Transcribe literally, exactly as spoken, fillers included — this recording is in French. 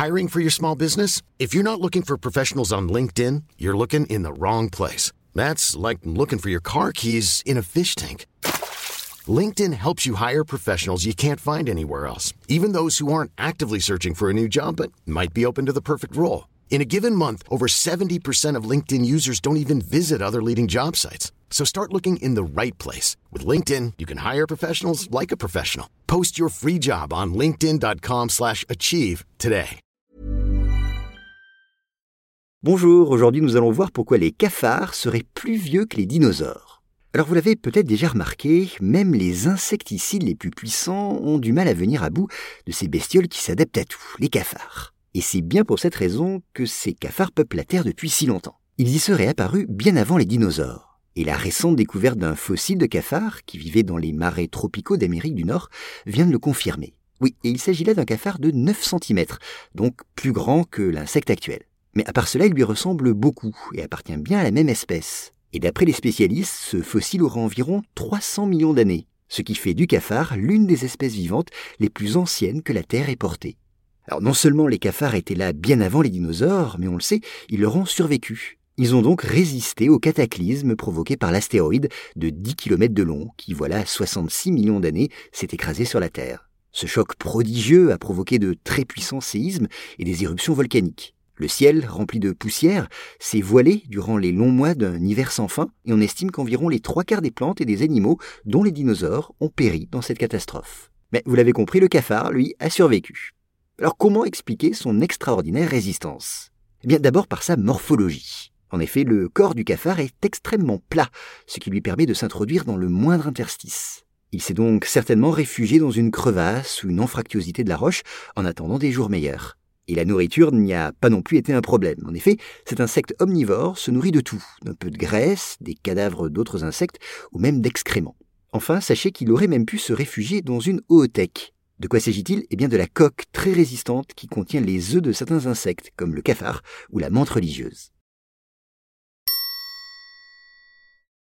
Hiring for your small business? If you're not looking for professionals on LinkedIn, you're looking in the wrong place. That's like looking for your car keys in a fish tank. LinkedIn helps you hire professionals you can't find anywhere else, even those who aren't actively searching for a new job but might be open to the perfect role. In a given month, over seventy percent of LinkedIn users don't even visit other leading job sites. So start looking in the right place. With LinkedIn, you can hire professionals like a professional. Post your free job on linkedin dot com slash achieve today. Bonjour, aujourd'hui nous allons voir pourquoi les cafards seraient plus vieux que les dinosaures. Alors vous l'avez peut-être déjà remarqué, même les insecticides les plus puissants ont du mal à venir à bout de ces bestioles qui s'adaptent à tout, les cafards. Et c'est bien pour cette raison que ces cafards peuplent la Terre depuis si longtemps. Ils y seraient apparus bien avant les dinosaures. Et la récente découverte d'un fossile de cafard qui vivait dans les marais tropicaux d'Amérique du Nord vient de le confirmer. Oui, et il s'agit là d'un cafard de neuf centimètres, donc plus grand que l'insecte actuel. Mais à part cela, il lui ressemble beaucoup et appartient bien à la même espèce. Et d'après les spécialistes, ce fossile aura environ trois cents millions d'années, ce qui fait du cafard l'une des espèces vivantes les plus anciennes que la Terre ait portées. Alors non seulement les cafards étaient là bien avant les dinosaures, mais on le sait, ils leur ont survécu. Ils ont donc résisté au cataclysme provoqué par l'astéroïde de dix kilomètres de long qui, voilà soixante-six millions d'années, s'est écrasé sur la Terre. Ce choc prodigieux a provoqué de très puissants séismes et des éruptions volcaniques. Le ciel, rempli de poussière, s'est voilé durant les longs mois d'un hiver sans fin et on estime qu'environ les trois quarts des plantes et des animaux, dont les dinosaures, ont péri dans cette catastrophe. Mais vous l'avez compris, le cafard, lui, a survécu. Alors comment expliquer son extraordinaire résistance ? Eh bien d'abord par sa morphologie. En effet, le corps du cafard est extrêmement plat, ce qui lui permet de s'introduire dans le moindre interstice. Il s'est donc certainement réfugié dans une crevasse ou une anfractuosité de la roche en attendant des jours meilleurs. Et la nourriture n'y a pas non plus été un problème. En effet, cet insecte omnivore se nourrit de tout, d'un peu de graisse, des cadavres d'autres insectes ou même d'excréments. Enfin, sachez qu'il aurait même pu se réfugier dans une oothèque. De quoi s'agit-il ? Eh bien de la coque très résistante qui contient les œufs de certains insectes, comme le cafard ou la menthe religieuse.